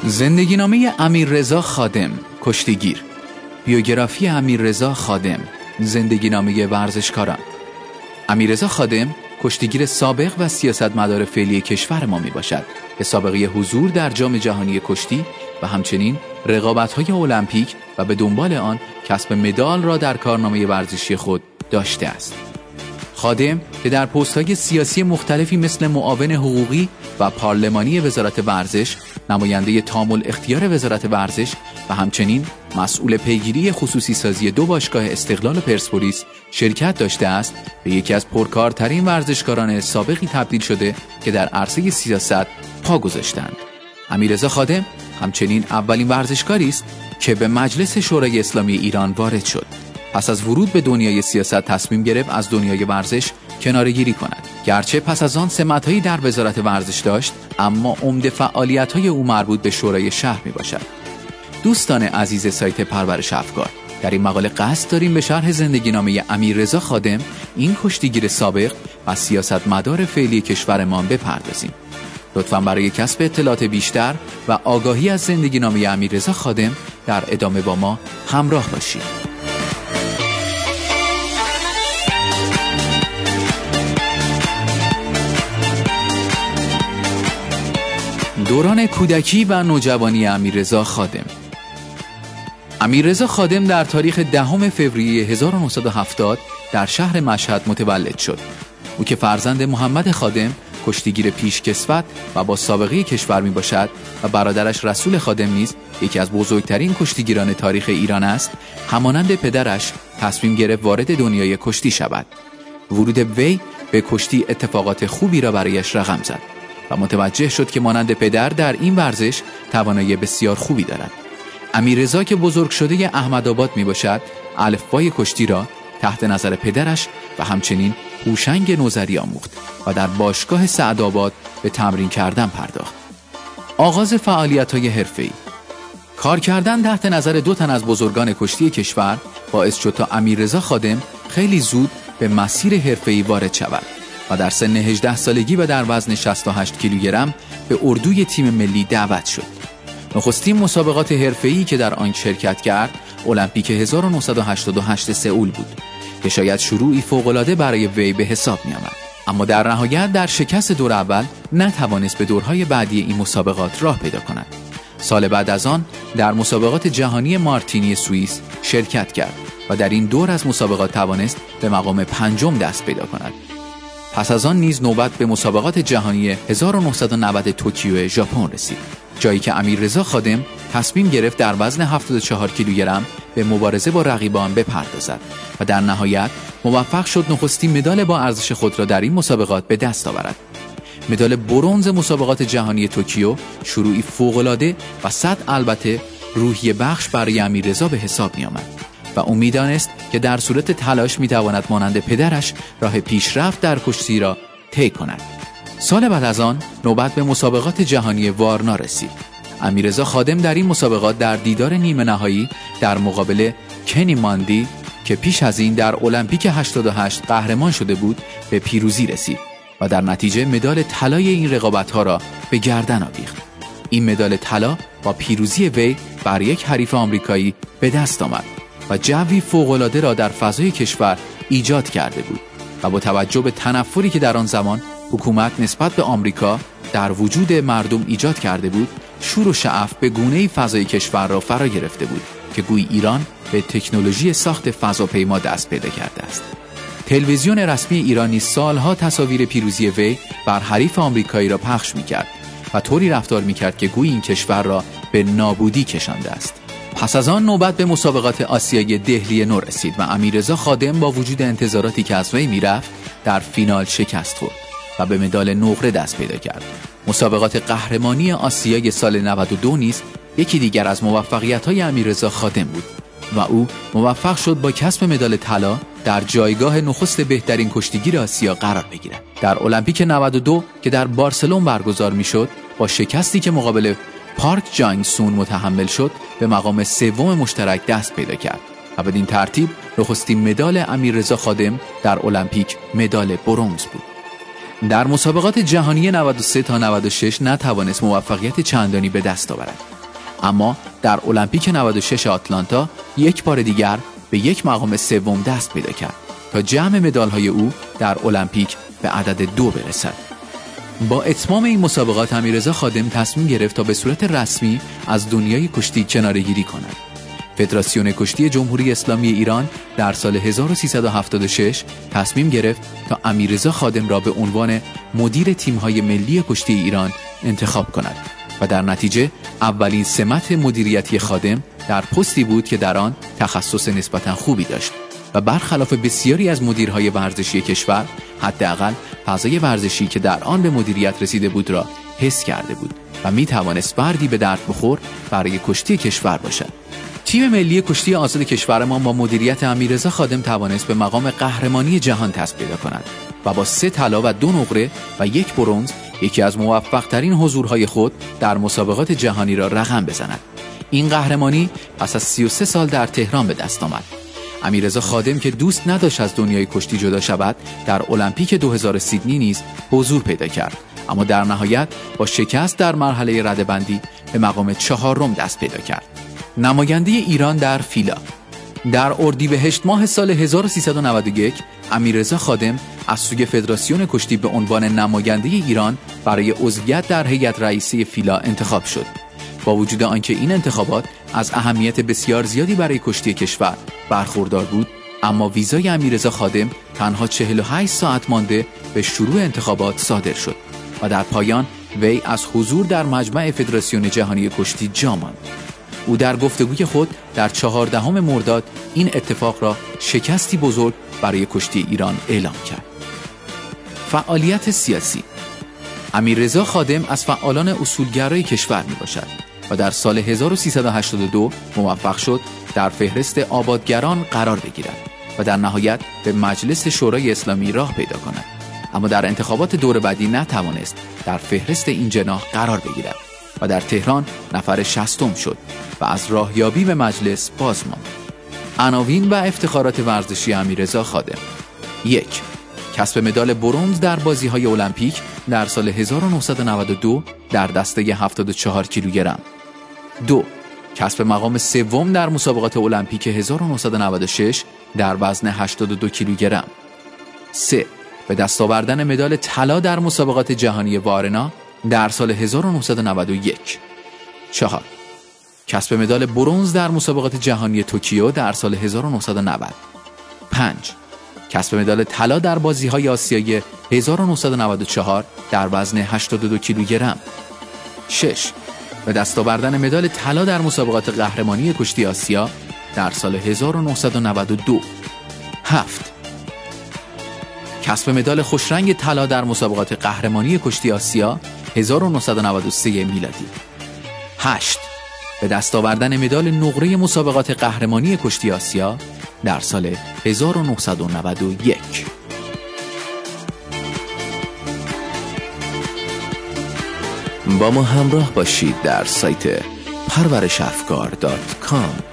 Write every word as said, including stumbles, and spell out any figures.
زندگینامه امیررضا خادم، کشتیگیر. بیوگرافی امیررضا خادم، زندگینامه ورزشکاران. امیررضا خادم کشتیگیر سابق و سیاستمدار فعلی کشور ما می باشد که سابقه حضور در جام جهانی کشتی و همچنین رقابت‌های المپیک و به دنبال آن کسب مدال را در کارنامه ورزشی خود داشته است. خادم که در پست‌های سیاسی مختلفی مثل معاون حقوقی و پارلمانی وزارت ورزش، نماینده تام الاختیار وزارت ورزش و همچنین مسئول پیگیری خصوصی سازی دو باشگاه استقلال و پرسپولیس شرکت داشته است، به یکی از پرکارترین ورزشکاران سابقی تبدیل شده که در عرصه سیاست پا گذاشتند. امیررضا خادم همچنین اولین ورزشکاری است که به مجلس شورای اسلامی ایران وارد شد. پس از ورود به دنیای سیاست تصمیم گرفت از دنیای ورزش کناره‌گیری کند. گرچه پس از آن سمت‌هایی در وزارت ورزش داشت، اما عمده فعالیت‌های او مربوط به شورای شهر می‌باشد. دوستان عزیز سایت پرورش افکار، در این مقاله قصد داریم به شرح زندگینامه امیررضا خادم، این کشتیگیر سابق و سیاستمدار فعلی کشورمان بپردازیم. لطفاً برای کسب اطلاعات بیشتر و آگاهی از زندگینامه امیررضا خادم در ادامه با ما همراه باشید. دوران کودکی و نوجوانی امیررضا خادم. امیررضا خادم در تاریخ دهم فوریه هزار و نهصد و هفتاد در شهر مشهد متولد شد. او که فرزند محمد خادم، کشتیگیر پیشکسوت و با سابقه کشور می باشد و برادرش رسول خادم نیز یکی از بزرگترین کشتیگیران تاریخ ایران است، همانند پدرش تصمیم گرفت وارد دنیای کشتی شود. ورود وی به کشتی اتفاقات خوبی را برایش رقم زد و متوجه شد که مانند پدر در این ورزش توانایی بسیار خوبی دارد. امیررضا که بزرگ شده احمدآباد می باشد، الفبای کشتی را تحت نظر پدرش و همچنین هوشنگ نوذری آموخت و در باشگاه سعدآباد به تمرین کردن پرداخت. آغاز فعالیت‌های حرفه‌ای. کار کردن تحت نظر دو تن از بزرگان کشتی کشور باعث شد تا امیررضا خادم خیلی زود به مسیر حرفه‌ای وارد شود و در سن هجده سالگی و در وزن شصت و هشت کیلوگرم به اردوی تیم ملی دعوت شد. نخستین مسابقات حرفه‌ای که در آن شرکت کرد، المپیک هزار و نهصد و هشتاد و هشت سئول بود که شاید شروعی فوق‌العاده برای وی به حساب می‌آمد. اما در نهایت در شکست دور اول نتوانست به دورهای بعدی این مسابقات راه پیدا کند. سال بعد از آن در مسابقات جهانی مارتینی سوئیس شرکت کرد و در این دور از مسابقات توانست به مقام پنجم دست پیدا کند. پس از آن نیز نوبت به مسابقات جهانی هزار و نهصد و نود توکیو ژاپن رسید، جایی که امیررضا خادم تصمیم گرفت در وزن هفتاد و چهار کیلوگرم به مبارزه با رقیبان بپردازد و در نهایت موفق شد نخستین مدال با ارزش خود را در این مسابقات به دست آورد. مدال برنز مسابقات جهانی توکیو شروعی فوق‌العاده و صد البته روحیه بخش برای امیررضا به حساب می آمد و او می‌دانست که در صورت تلاش می‌تواند مانند پدرش راه پیشرفت در کشتی را طی کند. سال بعد از آن نوبت به مسابقات جهانی وارنا رسید. امیررضا خادم در این مسابقات در دیدار نیمه نهایی در مقابل کنی ماندی که پیش از این در المپیک هشتاد و هشت قهرمان شده بود به پیروزی رسید و در نتیجه مدال طلای این رقابت‌ها را به گردن آویخت. این مدال طلا با پیروزی وی بر یک حریف آمریکایی به دست آمد و جوی فوق‌العاده را در فضای کشور ایجاد کرده بود و با توجه به تنفری که در آن زمان حکومت نسبت به آمریکا در وجود مردم ایجاد کرده بود، شور و شعف به گونه‌ای فضای کشور را فرا گرفته بود که گویی ایران به تکنولوژی ساخت فضاپیما دست پیدا کرده است. تلویزیون رسمی ایرانی سالها تصاویر پیروزی وی بر حریف آمریکایی را پخش می‌کرد و طوری رفتار می‌کرد که گویی این کشور را به نابودی کشانده است. پس از آن نوبت به مسابقات آسیایی دهلی نو رسید و امیررضا خادم با وجود انتظاراتی که از وی میرفت در فینال شکست خورد و به مدال نقره دست پیدا کرد. مسابقات قهرمانی آسیای سال نود و دو نیز یکی دیگر از موفقیت‌های امیررضا خادم بود و او موفق شد با کسب مدال طلا در جایگاه نخست بهترین کشتیگیر آسیا قرار بگیرد. در المپیک نود و دو که در بارسلون برگزار می‌شد، با شکستی که مقابل پارک جانگ سون متحمل شد، به مقام سوم مشترک دست پیدا کرد و بدین ترتیب نخستین مدال امیررضا خادم در المپیک مدال برنز بود. در مسابقات جهانی نود و سه تا نود و شش نتوانست موفقیت چندانی به دست آورد. اما در المپیک نود و شش آتلانتا یک بار دیگر به یک مقام سوم دست پیدا کرد تا جمع مدال‌های او در المپیک به عدد دو برسد. با اتمام این مسابقات امیررضا خادم تصمیم گرفت تا به صورت رسمی از دنیای کشتی کناره‌گیری کند. فدراسیون کشتی جمهوری اسلامی ایران در سال هزار و سیصد و هفتاد و شش تصمیم گرفت تا امیررضا خادم را به عنوان مدیر تیم‌های ملی کشتی ایران انتخاب کند و در نتیجه اولین سمت مدیریتی خادم در پستی بود که در آن تخصص نسبتاً خوبی داشت و برخلاف بسیاری از مدیرهای ورزشی کشور حداقل فضای ورزشی که در آن به مدیریت رسیده بود را حس کرده بود و می توانست فردی به درد بخور برای کشتی کشور باشد. تیم ملی کشتی آزاد کشورمان با مدیریت امیررضا خادم توانست به مقام قهرمانی جهان دست پیدا کند و با سه طلا و دو نقره و یک برنز یکی از موفق‌ترین حضورهای خود در مسابقات جهانی را رقم بزند. این قهرمانی پس از سی و سه سال در تهران به دست آمد. امیررضا خادم که دوست نداشت از دنیای کشتی جدا شود، در المپیک دو هزار سیدنی نیز حضور پیدا کرد، اما در نهایت با شکست در مرحله رده‌بندی به مقام چهارم دست پیدا کرد. نماینده ایران در فیلا. در اردیبهشت ماه سال هزار و سیصد و نود و یک امیررضا خادم از سوی فدراسیون کشتی به عنوان نماینده ایران برای عضویت در هیئت رئیسه فیلا انتخاب شد. با وجود آنکه این انتخابات از اهمیت بسیار زیادی برای کشتی کشور برخوردار بود، اما ویزای امیررضا خادم تنها چهل و هشت ساعت مانده به شروع انتخابات صادر شد و در پایان وی از حضور در مجمع فدراسیون جهانی کشتی جا ماند. او در گفتگوی خود در چهاردهم مرداد این اتفاق را شکستی بزرگ برای کشتی ایران اعلام کرد. فعالیت سیاسی. امیررضا خادم از فعالان اصولگرای کشور می باشد و در سال هزار و سیصد و هشتاد و دو موفق شد در فهرست آبادگران قرار بگیرد و در نهایت به مجلس شورای اسلامی راه پیدا کند، اما در انتخابات دور بعدی نتوانست در فهرست این جناح قرار بگیرد و در تهران نفر شصتم شد و از راهیابی به مجلس باز ماند. عناوین و افتخارات ورزشی امیررضا خادم: یک. کسب مدال برنز در بازی‌های المپیک در سال هزار و نهصد و نود و دو در دسته هفتاد و چهار کیلوگرم. دو. کسب مقام سوم در مسابقات المپیک هزار و نهصد و نود و شش در وزن هشتاد و دو کیلوگرم. سه. به دست آوردن مدال طلا در مسابقات جهانی وارنا در سال هزار و نهصد و نود و یک. چهار. کسب مدال برنز در مسابقات جهانی توکیو در سال هزار و نهصد و نود. پنج. کسب مدال طلا در بازی‌های آسیایی هزار و نهصد و نود و چهار در وزن هشتاد و دو کیلوگرم. شش. به دست آوردن مدال طلا در مسابقات قهرمانی کشتی آسیا در سال هزار و نهصد و نود و دو. هفت. کسب مدال خوشرنگ طلا در مسابقات قهرمانی کشتی آسیا هزار و نهصد و نود و سه میلادی. هشت. به دست آوردن مدال نقره مسابقات قهرمانی کشتی آسیا در سال هزار و نهصد و نود و یک. با ما همراه باشید در سایت پرورش افکار دات کام.